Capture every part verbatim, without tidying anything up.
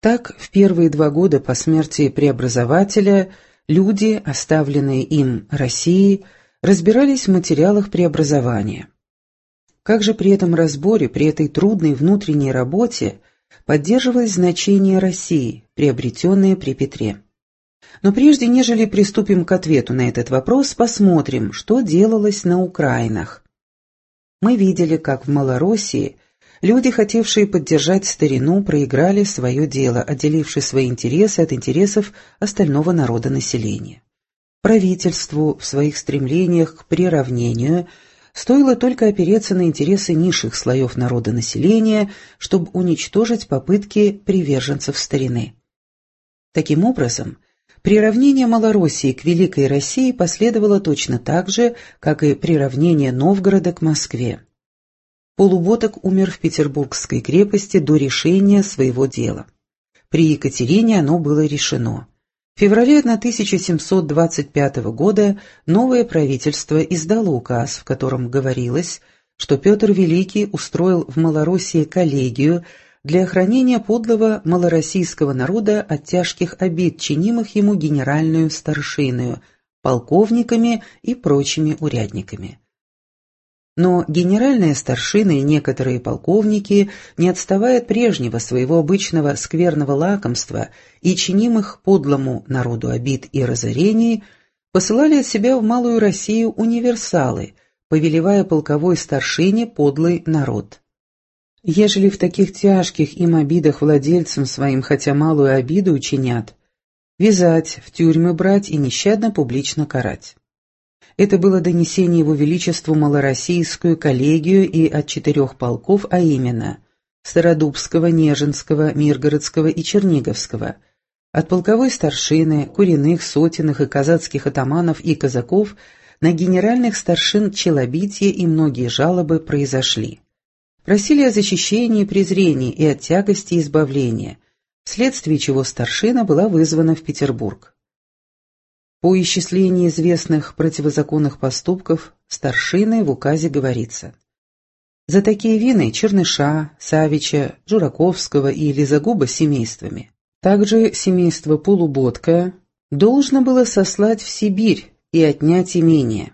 Так, в первые два года по смерти преобразователя люди, оставленные им Россией, разбирались в материалах преобразования. Как же при этом разборе, при этой трудной внутренней работе поддерживалось значение России, приобретенное при Петре? Но прежде, нежели приступим к ответу на этот вопрос, посмотрим, что делалось на Украинах. Мы видели, как в Малороссии люди, хотевшие поддержать старину, проиграли свое дело, отделивши свои интересы от интересов остального народа населения. Правительству в своих стремлениях к приравнению стоило только опереться на интересы низших слоев народа населения, чтобы уничтожить попытки приверженцев старины. Таким образом, приравнение Малороссии к Великой России последовало точно так же, как и приравнение Новгорода к Москве. Полуботок умер в Петербургской крепости до решения своего дела. При Екатерине оно было решено. В феврале тысяча семьсот двадцать пятого года новое правительство издало указ, в котором говорилось, что Петр Великий устроил в Малороссии коллегию для охранения подлого малороссийского народа от тяжких обид, чинимых ему генеральную старшиною, полковниками и прочими урядниками. Но генеральные старшины и некоторые полковники, не отставая от прежнего своего обычного скверного лакомства и чинимых подлому народу обид и разорений, посылали от себя в Малую Россию универсалы, повелевая полковой старшине подлый народ. Ежели в таких тяжких им обидах владельцам своим хотя малую обиду учинят, вязать, в тюрьмы брать и нещадно публично карать. Это было донесение его величеству малороссийскую коллегию и от четырех полков, а именно Стародубского, Нежинского, Миргородского и Черниговского, от полковой старшины, куриных, сотенных и казацких атаманов и казаков на генеральных старшин челобития и многие жалобы произошли. Просили о защищении, презрении и от тягости избавления, вследствие чего старшина была вызвана в Петербург. По исчислению известных противозаконных поступков старшины в указе говорится: за такие вины Черныша, Савича, Жураковского и Лизагуба с семействами, также семейство Полуботка, должно было сослать в Сибирь и отнять имение.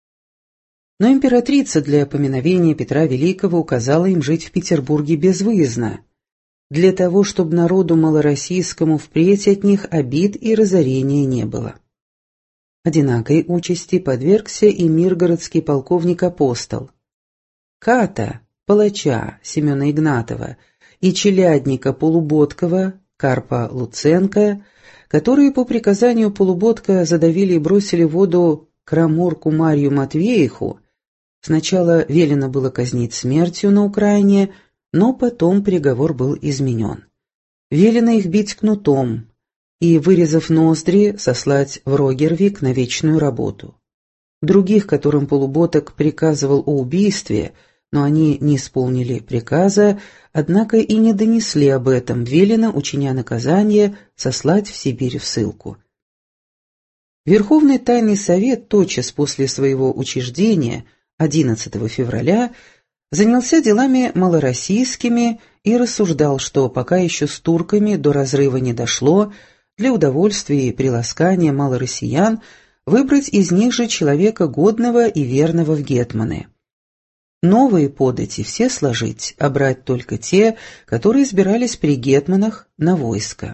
Но императрица для поминовения Петра Великого указала им жить в Петербурге безвыездно, для того, чтобы народу малороссийскому впредь от них обид и разорения не было. Одинакой участи подвергся и миргородский полковник-апостол. Ката, палача Семена Игнатова и челядника Полуботкова, Карпа Луценко, которые по приказанию Полуботка задавили и бросили в воду краморку Марью Матвеиху, сначала велено было казнить смертью на Украине, но потом приговор был изменен. Велено их бить кнутом и, вырезав ноздри, сослать в Рогервик на вечную работу. Других, которым Полуботок приказывал о убийстве, но они не исполнили приказа, однако и не донесли об этом, велено, учиня наказание, сослать в Сибирь в ссылку. Верховный Тайный Совет тотчас после своего учреждения, одиннадцатого февраля, занялся делами малороссийскими и рассуждал, что пока еще с турками до разрыва не дошло, для удовольствия и приласкания малороссиян выбрать из них же человека годного и верного в гетманы. Новые подати все сложить, а брать только те, которые избирались при гетманах на войско.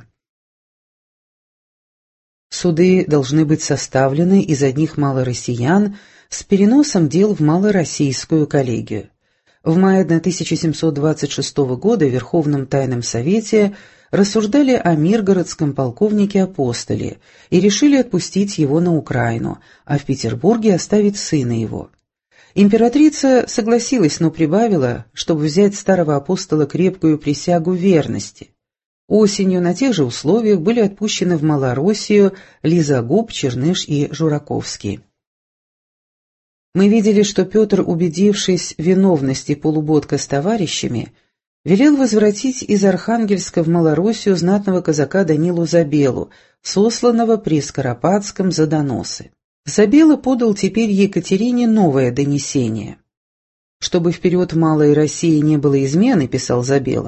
Суды должны быть составлены из одних малороссиян с переносом дел в малороссийскую коллегию. В мае тысяча семьсот двадцать шестого года в Верховном Тайном Совете рассуждали о миргородском полковнике-апостоле и решили отпустить его на Украину, а в Петербурге оставить сына его. Императрица согласилась, но прибавила, чтобы взять старого апостола крепкую присягу верности. Осенью на тех же условиях были отпущены в Малороссию Лизагуб, Черныш и Жураковский. Мы видели, что Петр, убедившись в виновности Полуботка с товарищами, велел возвратить из Архангельска в Малороссию знатного казака Данилу Забелу, сосланного при Скоропадском за доносы. Забела подал теперь Екатерине новое донесение. «Чтобы вперед в Малой России не было измены, — писал Забела,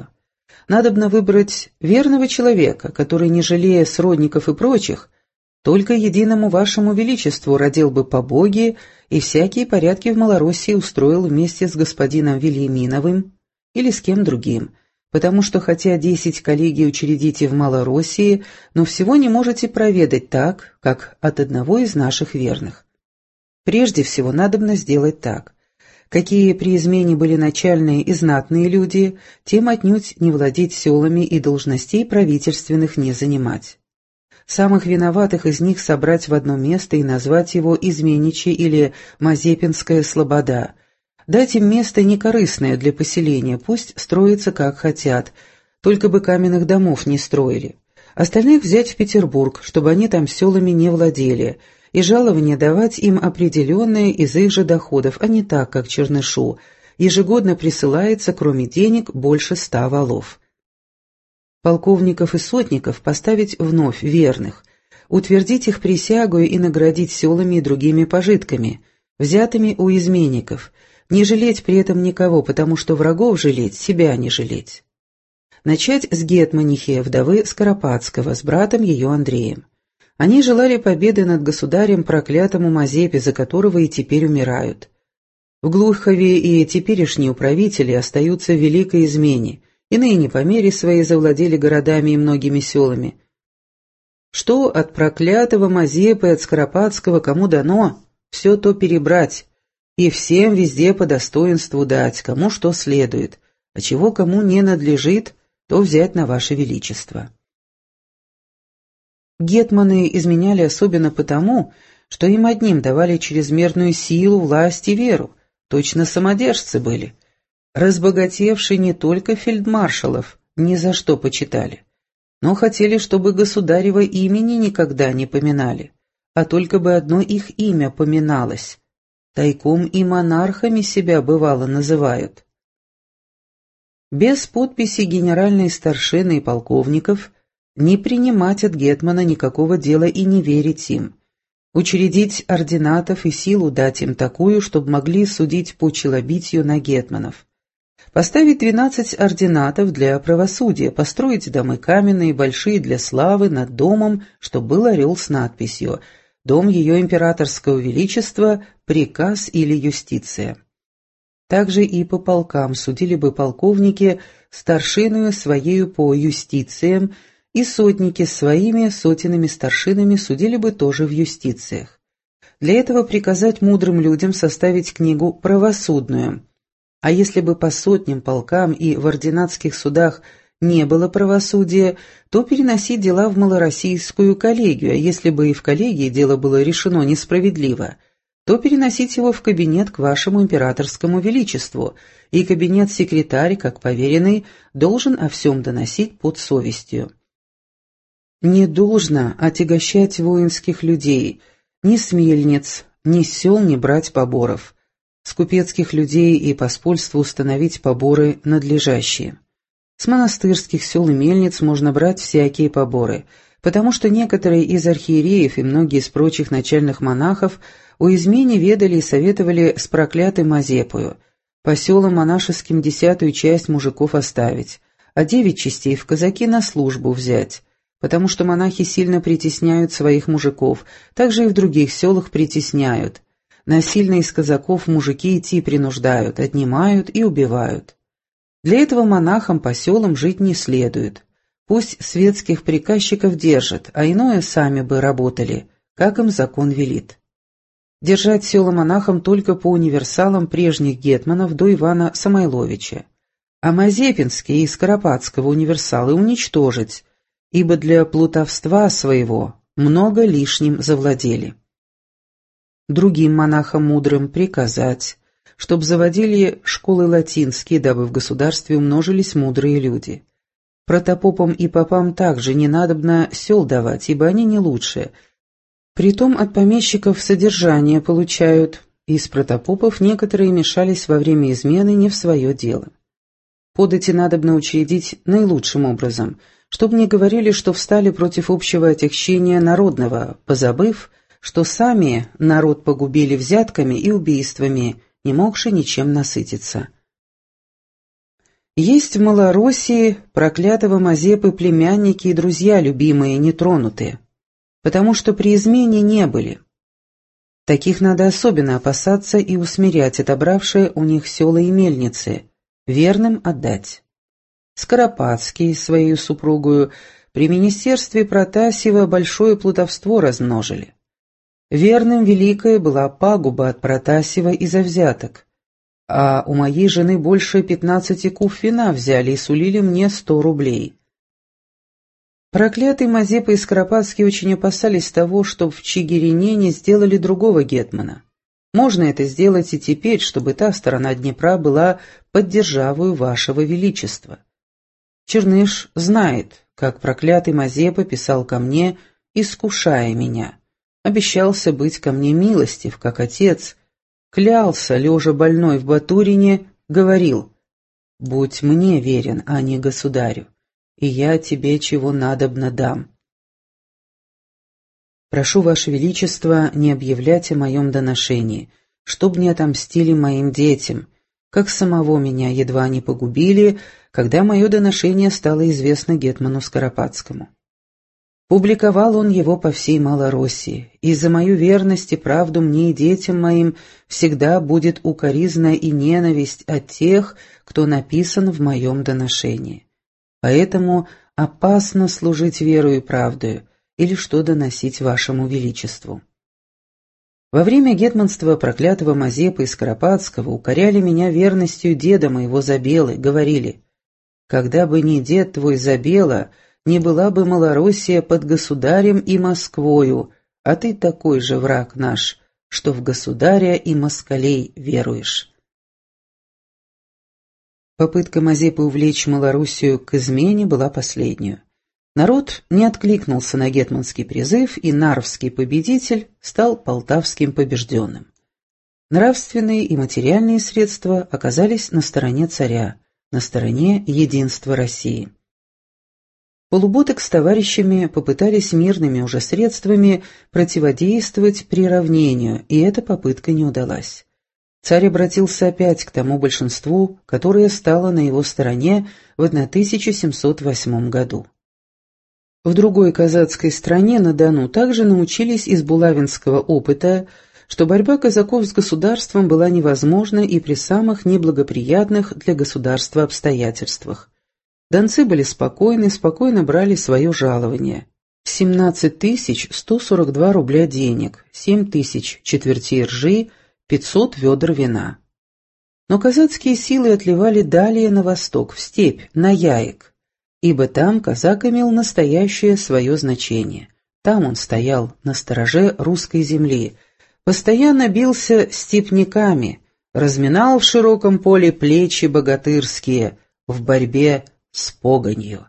Надобно выбрать верного человека, который, не жалея сродников и прочих, только единому вашему величеству родил бы побоги и всякие порядки в Малороссии устроил вместе с господином Вильяминовым или с кем другим, потому что хотя десять коллегий учредите в Малороссии, но всего не можете проведать так, как от одного из наших верных. Прежде всего надобно сделать так. Какие при измене были начальные и знатные люди, тем отнюдь не владеть селами и должностей правительственных не занимать. Самых виноватых из них собрать в одно место и назвать его изменничье или Мазепинская слобода. Дать им место некорыстное для поселения, пусть строятся как хотят, только бы каменных домов не строили. Остальных взять в Петербург, чтобы они там селами не владели, и жалование давать им определенное из их же доходов, а не так, как Чернышу. Ежегодно присылается, кроме денег, больше ста валов. Полковников и сотников поставить вновь верных, утвердить их присягою и наградить селами и другими пожитками, взятыми у изменников, не жалеть при этом никого, потому что врагов жалеть, себя не жалеть. Начать с гетманихи, вдовы Скоропадского, с братом ее Андреем. Они желали победы над государем проклятому Мазепе, за которого и теперь умирают. В Глухове и теперешние управители остаются в великой измене, иные не по мере своей завладели городами и многими селами. Что от проклятого Мазепы, от Скоропадского кому дано, все то перебрать, и всем везде по достоинству дать, кому что следует, а чего кому не надлежит, то взять на ваше величество. Гетманы изменяли особенно потому, что им одним давали чрезмерную силу, власть и веру, точно самодержцы были. Разбогатевшие не только фельдмаршалов ни за что почитали, но хотели, чтобы государево имени никогда не поминали, а только бы одно их имя поминалось. Тайком и монархами себя бывало называют. Без подписи генеральной старшины и полковников не принимать от гетмана никакого дела и не верить им. Учредить ординатов и силу дать им такую, чтобы могли судить по челобитию на гетманов. Поставить двенадцать ординатов для правосудия, построить домы каменные, большие для славы, над домом, чтоб был орел с надписью «Дом ее императорского величества, приказ или юстиция». Также и по полкам судили бы полковники старшиною своею по юстициям, и сотники своими сотенными старшинами судили бы тоже в юстициях. Для этого приказать мудрым людям составить книгу правосудную. А если бы по сотням полкам и в ординатских судах не было правосудия, то переносить дела в малороссийскую коллегию, а если бы и в коллегии дело было решено несправедливо, то переносить его в кабинет к вашему императорскому величеству, и кабинет-секретарь, как поверенный, должен о всем доносить под совестью. Не должно отягощать воинских людей, ни с мельниц, ни с сел не брать поборов, с купецких людей и поспольству установить поборы надлежащие. С монастырских сел и мельниц можно брать всякие поборы, потому что некоторые из архиереев и многие из прочих начальных монахов о измене ведали и советовали с проклятым Мазепою, по селам монашеским десятую часть мужиков оставить, а девять частей в казаки на службу взять, потому что монахи сильно притесняют своих мужиков, также и в других селах притесняют. Насильно из казаков мужики идти принуждают, отнимают и убивают. Для этого монахам по селам жить не следует. Пусть светских приказчиков держат, а иное сами бы работали, как им закон велит. Держать села монахам только по универсалам прежних гетманов до Ивана Самойловича, а Мазепинские и Скоропадского универсалы уничтожить, ибо для плутовства своего много лишним завладели. Другим монахам мудрым приказать, чтоб заводили школы латинские, дабы в государстве умножились мудрые люди. Протопопам и попам также не надобно сел давать, ибо они не лучшие. Притом от помещиков содержание получают, и из протопопов некоторые мешались во время измены не в свое дело. Подати надобно учредить наилучшим образом, чтоб не говорили, что встали против общего отягчения народного, позабыв, что сами народ погубили взятками и убийствами, не могши ничем насытиться. Есть в Малороссии проклятого Мазепы племянники и друзья любимые, нетронутые, потому что при измене не были. Таких надо особенно опасаться и усмирять отобравшие у них села и мельницы, верным отдать. Скоропадский, своей супругою, при министерстве Протасьева большое плутовство размножили. Верным великая была пагуба от Протасьева из-за взяток, а у моей жены больше пятнадцати куб вина взяли и сулили мне сто рублей. Проклятый Мазепа и Скоропадский очень опасались того, чтоб в Чигирине не сделали другого гетмана. Можно это сделать и теперь, чтобы та сторона Днепра была под державою вашего величества. Черныш знает, как проклятый Мазепа писал ко мне, искушая меня. Обещался быть ко мне милостив, как отец. Клялся, лежа больной в Батурине, говорил: «Будь мне верен, а не государю, и я тебе чего надобно дам». Прошу, Ваше Величество, не объявлять о моем доношении, чтоб не отомстили моим детям, как самого меня едва не погубили, когда мое доношение стало известно гетману Скоропадскому. Публиковал он его по всей Малороссии, и за мою верность и правду мне и детям моим всегда будет укоризна и ненависть от тех, кто написан в моем доношении. Поэтому опасно служить верою и правдою, или что доносить вашему величеству. Во время гетманства проклятого Мазепы и Скоропадского укоряли меня верностью деда моего Забелы, говорили: «Когда бы не дед твой Забела, не была бы Малороссия под государем и Москвою, а ты такой же враг наш, что в государя и москалей веруешь». Попытка Мазепы увлечь Малороссию к измене была последнюю. Народ не откликнулся на гетманский призыв, и нарвский победитель стал полтавским побежденным. Нравственные и материальные средства оказались на стороне царя, на стороне единства России. Полуботок с товарищами попытались мирными уже средствами противодействовать приравнению, и эта попытка не удалась. Царь обратился опять к тому большинству, которое стало на его стороне в тысяча семьсот восьмом году. В другой казацкой стране, на Дону, также научились из булавинского опыта, что борьба казаков с государством была невозможна и при самых неблагоприятных для государства обстоятельствах. Донцы были спокойны, спокойно брали свое жалование. семнадцать тысяч сто сорок два рубля денег, семь тысяч четвертей ржи, пятьсот ведер вина. Но казацкие силы отливали далее на восток, в степь, на Яик, ибо там казак имел настоящее свое значение. Там он стоял на стороже русской земли, постоянно бился степняками, разминал в широком поле плечи богатырские в борьбе с погонью.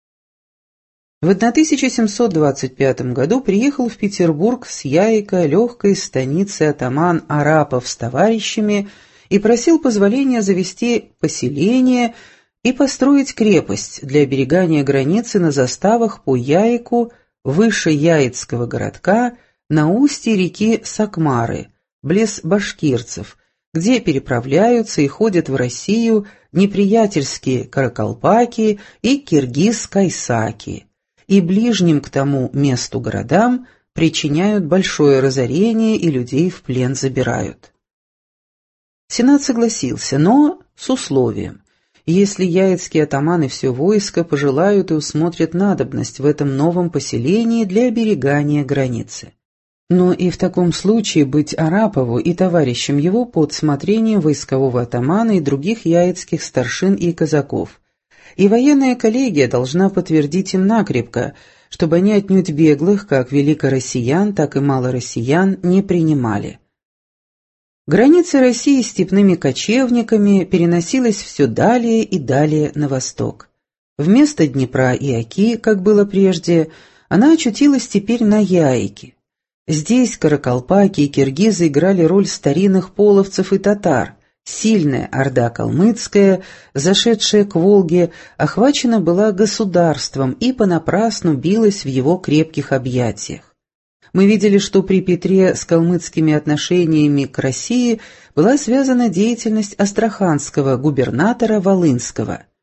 В тысяча семьсот двадцать пятом году приехал в Петербург с Яика, легкой станицы, атаман Арапов с товарищами и просил позволения завести поселение и построить крепость для оберегания границы на заставах по Яику выше Яицкого городка на устье реки Сакмары, близ башкирцев, где переправляются и ходят в Россию неприятельские каракалпаки и киргиз-кайсаки, и ближним к тому месту городам причиняют большое разорение и людей в плен забирают. Сенат согласился, но с условием: если яицкие атаманы все войско пожелают и усмотрят надобность в этом новом поселении для оберегания границы. Но и в таком случае быть Арапову и товарищам его под смотрением войскового атамана и других яицких старшин и казаков. И военная коллегия должна подтвердить им накрепко, чтобы они отнюдь беглых, как великороссиян, так и малороссиян, не принимали. Граница России степными кочевниками переносилась все далее и далее на восток. Вместо Днепра и Оки, как было прежде, она очутилась теперь на Яике. Здесь каракалпаки и киргизы играли роль старинных половцев и татар. Сильная орда калмыцкая, зашедшая к Волге, охвачена была государством и понапрасну билась в его крепких объятиях. Мы видели, что при Петре с калмыцкими отношениями к России была связана деятельность астраханского губернатора Волынского.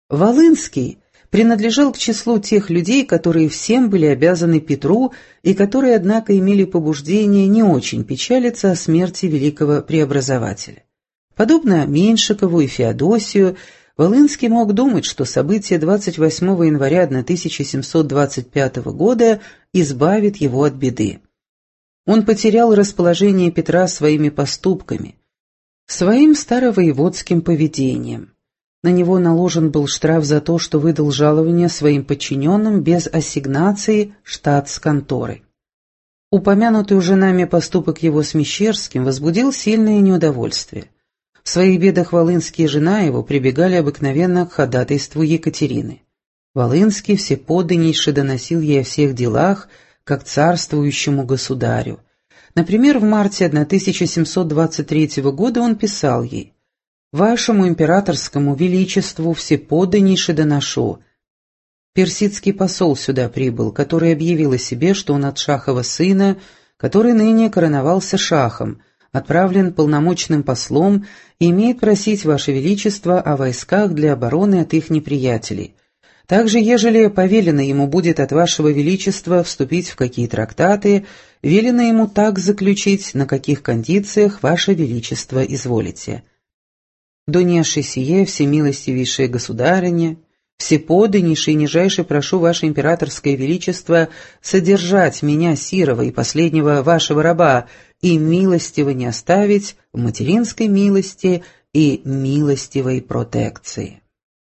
Волынский принадлежал к числу тех людей, которые всем были обязаны Петру и которые, однако, имели побуждение не очень печалиться о смерти великого преобразователя. Подобно Меньшикову и Феодосию, Волынский мог думать, что событие двадцать восьмого января тысяча семьсот двадцать пятого года избавит его от беды. Он потерял расположение Петра своими поступками, своим старовоеводским поведением. На него наложен был штраф за то, что выдал жалование своим подчиненным без ассигнации штатс-конторы. Упомянутый уже нами поступок его с Мещерским возбудил сильное неудовольствие. В своих бедах Волынский и жена его прибегали обыкновенно к ходатайству Екатерины. Волынский всеподданнейше доносил ей о всех делах, как царствующему государю. Например, в марте тысяча семьсот двадцать третьего года он писал ей: «Вашему императорскому величеству всеподданнейше доношу». Персидский посол сюда прибыл, который объявил о себе, что он от Шахова сына, который ныне короновался шахом, отправлен полномочным послом и имеет просить Ваше Величество о войсках для обороны от их неприятелей. Также, ежели повелено ему будет от Вашего Величества вступить в какие трактаты, велено ему так заключить, на каких кондициях Ваше Величество изволите. Донесший сие, всемилостивейшая государыня, всеподданнейший и нижайше прошу Ваше Императорское Величество содержать меня, сирого и последнего вашего раба, и милостиво не оставить в материнской милости и милостивой протекции.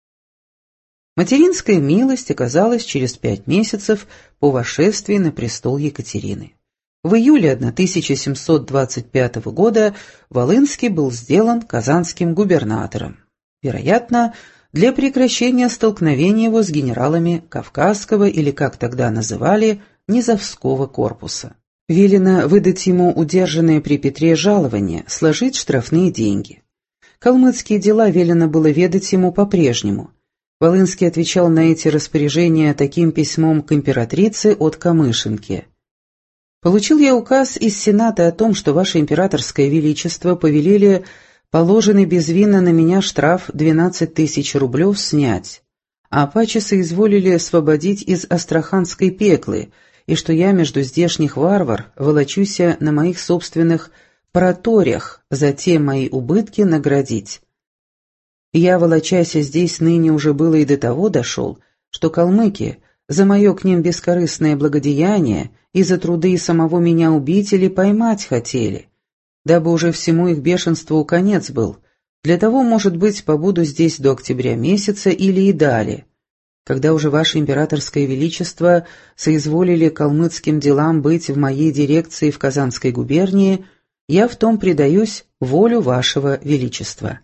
Материнская милость оказалась через пять месяцев по восшествии на престол Екатерины. В июле тысяча семьсот двадцать пятого года Волынский был сделан казанским губернатором, вероятно, для прекращения столкновения его с генералами Кавказского или, как тогда называли, Низовского корпуса. Велено выдать ему удержанное при Петре жалование, сложить штрафные деньги. Калмыцкие дела велено было ведать ему по-прежнему. Волынский отвечал на эти распоряжения таким письмом к императрице от Камышинки. «Получил я указ из Сената о том, что Ваше Императорское Величество повелели положенный безвинно на меня штраф двенадцать тысяч рублев снять, а паче соизволили освободить из Астраханской пеклы, и что я между здешних варвар волочуся на моих собственных проторях, за те мои убытки наградить. Я, волочася здесь, ныне уже было и до того дошел, что калмыки за мое к ним бескорыстное благодеяние и за труды самого меня убить или поймать хотели, дабы уже всему их бешенству конец был. Для того, может быть, побуду здесь до октября месяца или и далее. Когда уже Ваше Императорское Величество соизволили калмыцким делам быть в моей дирекции в Казанской губернии, я в том предаюсь волю Вашего Величества».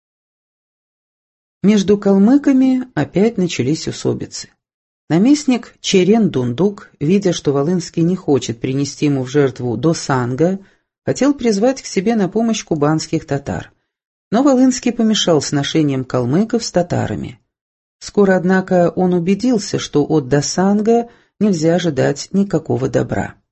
Между калмыками опять начались усобицы. Наместник Черен-Дундук, видя, что Волынский не хочет принести ему в жертву Досанга, хотел призвать к себе на помощь кубанских татар. Но Волынский помешал сношениям калмыков с татарами. Скоро, однако, он убедился, что от Досанга нельзя ожидать никакого добра.